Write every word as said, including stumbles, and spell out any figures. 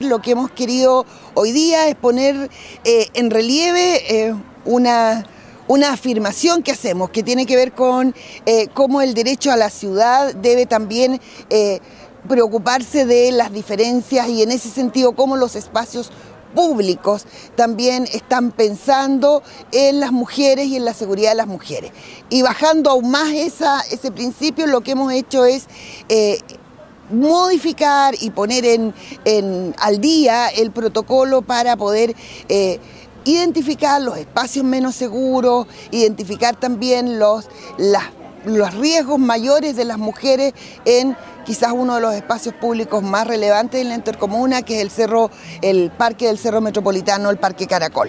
lo que hemos querido hoy día es poner eh, en relieve eh, una... una afirmación que hacemos, que tiene que ver con eh, cómo el derecho a la ciudad debe también eh, preocuparse de las diferencias y en ese sentido cómo los espacios públicos también están pensando en las mujeres y en la seguridad de las mujeres. Y bajando aún más esa, ese principio, lo que hemos hecho es eh, modificar y poner en, en, al día el protocolo para poder eh, identificar los espacios menos seguros, identificar también los, las, los riesgos mayores de las mujeres en quizás uno de los espacios públicos más relevantes en la intercomuna, que es el cerro, el parque del Cerro Metropolitano, el Parque Caracol.